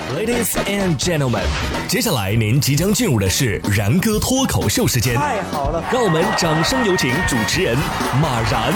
Ladies and gentlemen， 接下来您即将进入的是然哥脱口秀时间。 太好了， 让我们掌声有请主持人马然。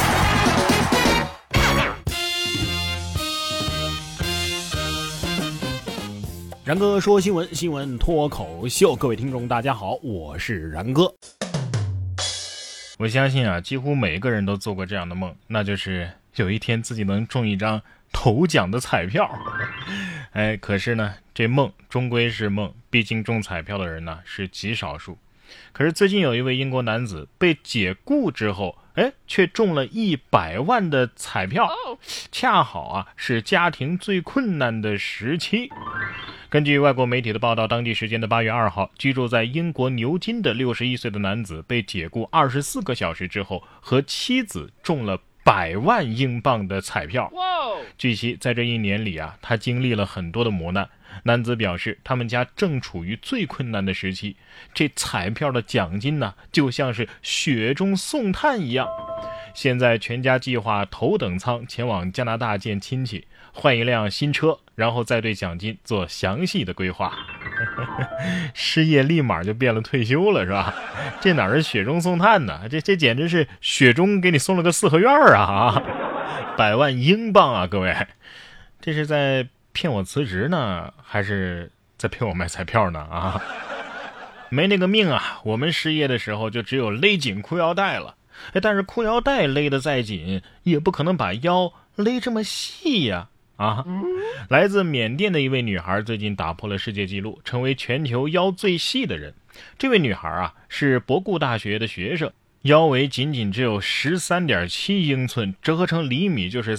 然哥说新闻，新闻脱口秀，各位听众大家好，我是然哥。我相信啊，几乎每个人都做过这样的梦，那就是有一天自己能中一张头奖的彩票。可是呢，这梦终归是梦，毕竟中彩票的人呢是极少数。可是最近有一位英国男子被解雇之后，却中了100万的彩票，恰好啊是家庭最困难的时期。根据外国媒体的报道，当地时间的8月2号，居住在英国牛津的61岁的男子被解雇24个小时之后，和妻子中了100万英镑的彩票。据悉，在这1年里啊，他经历了很多的磨难。男子表示，他们家正处于最困难的时期，这彩票的奖金呢，就像是雪中送炭一样。现在全家计划头等舱前往加拿大见亲戚，换一辆新车，然后再对奖金做详细的规划。失业立马就变了退休了，是吧？这哪是雪中送炭呢？这简直是雪中给你送了个四合院啊！100万英镑啊，各位，这是在骗我辞职呢，还是在骗我买彩票呢？啊，没那个命啊！我们失业的时候就只有勒紧裤腰带了。但是裤腰带勒得再紧，也不可能把腰勒这么细呀！来自缅甸的一位女孩最近打破了世界纪录，成为全球腰最细的人。这位女孩啊，是博固大学的学生，腰围仅仅只有13.7英寸，折合成厘米就是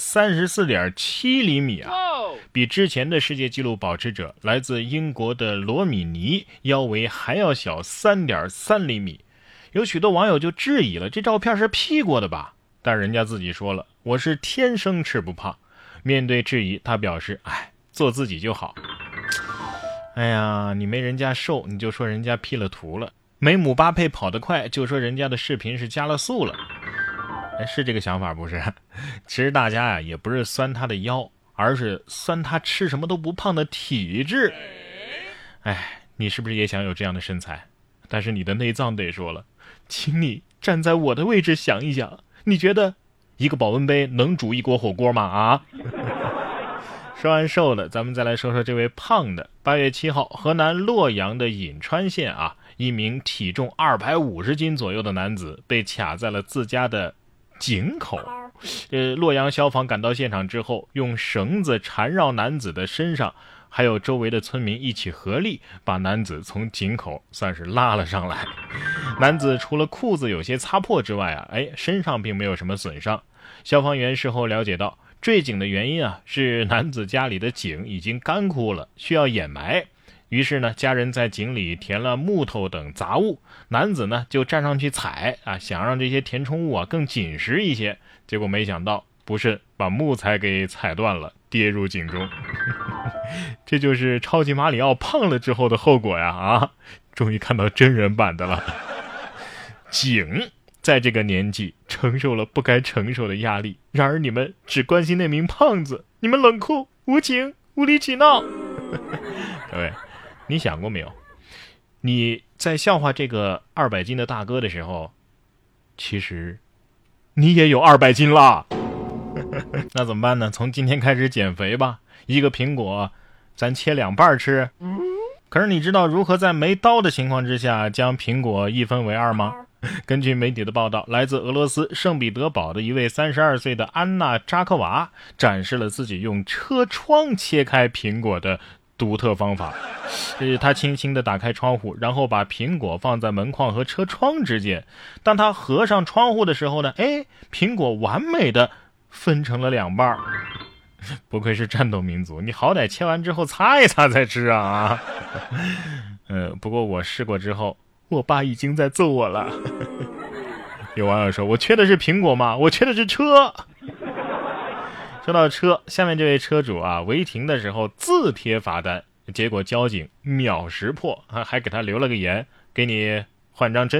34.7厘米啊！比之前的世界纪录保持者来自英国的罗米尼腰围还要小3.3厘米。有许多网友就质疑了，这照片是 P 过的吧？但人家自己说了，我是天生吃不胖。面对质疑，他表示，做自己就好。你没人家瘦，你就说人家 P 了图了；没姆巴佩跑得快，就说人家的视频是加了速了。是这个想法不是？其实大家呀，也不是酸他的腰，而是酸他吃什么都不胖的体质。你是不是也想有这样的身材？但是你的内脏得说了，请你站在我的位置想一想，你觉得一个保温杯能煮一锅火锅吗？说完瘦的，咱们再来说说这位胖的。8月7号，河南洛阳的颍川县啊，一名体重250斤左右的男子被卡在了自家的井口。洛阳消防赶到现场之后，用绳子缠绕男子的身上，还有周围的村民一起合力把男子从井口算是拉了上来。男子除了裤子有些擦破之外身上并没有什么损伤。消防员事后了解到，坠井的原因是男子家里的井已经干枯了，需要掩埋。于是呢，家人在井里填了木头等杂物，男子呢就站上去踩想让这些填充物更紧实一些，结果没想到不慎把木材给踩断了，跌入井中。这就是超级马里奥胖了之后的后果呀！终于看到真人版的了。井在这个年纪承受了不该承受的压力，然而你们只关心那名胖子，你们冷酷无情无理取闹。各位，你想过没有，你在笑话这个200斤的大哥的时候，其实你也有200斤啦。那怎么办呢？从今天开始减肥吧，一个苹果咱切2半吃。可是你知道如何在没刀的情况之下将苹果一分为二吗？根据媒体的报道，来自俄罗斯圣彼得堡的一位32岁的安娜扎科娃展示了自己用车窗切开苹果的独特方法。他轻轻地打开窗户，然后把苹果放在门框和车窗之间。当他合上窗户的时候呢，苹果完美的分成了2半。不愧是战斗民族，你好歹切完之后擦一擦再吃啊！不过我试过之后，我爸已经在揍我了。有网友说，我缺的是苹果吗？我缺的是车。说到车，下面这位车主违停的时候自贴罚单，结果交警秒识破，还给他留了个言，给你换张真的。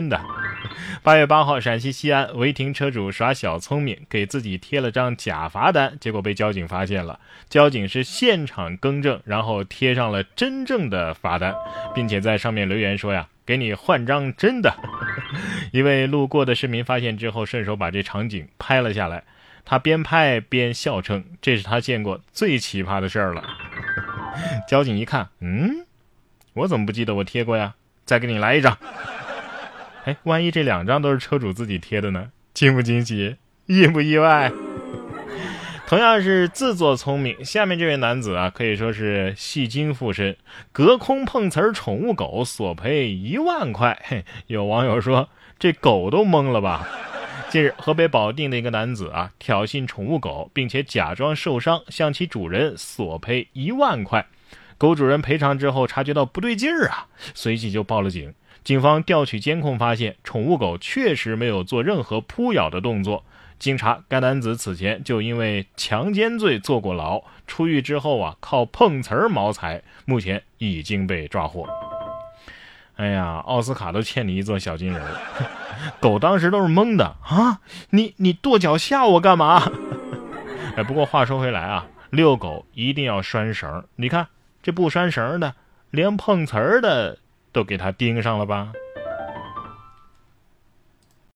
8月8号，陕西西安违停车主耍小聪明，给自己贴了张假罚单，结果被交警发现了。交警是现场更正，然后贴上了真正的罚单，并且在上面留言说呀，给你换张真的。一位路过的市民发现之后，顺手把这场景拍了下来。他边拍边笑称，这是他见过最奇葩的事儿了。交警一看，我怎么不记得我贴过呀？再给你来一张。万一这2张都是车主自己贴的呢？惊不惊喜？意不意外？同样是自作聪明，下面这位男子啊，可以说是戏精附身，隔空碰瓷儿宠物狗索赔1万块。有网友说，这狗都懵了吧？近日，河北保定的一个男子啊，挑衅宠物狗，并且假装受伤，向其主人索赔1万块。狗主人赔偿之后，察觉到不对劲儿啊，随即就报了警。警方调取监控发现，宠物狗确实没有做任何扑咬的动作。经查，该男子此前就因为强奸罪坐过牢，出狱之后啊，靠碰瓷儿谋财，目前已经被抓获。哎呀，奥斯卡都欠你一座小金人。狗当时都是懵的啊！你跺脚吓我干嘛？不过话说回来啊，遛狗一定要拴绳。你看这不拴绳的，连碰瓷儿的都给他盯上了吧？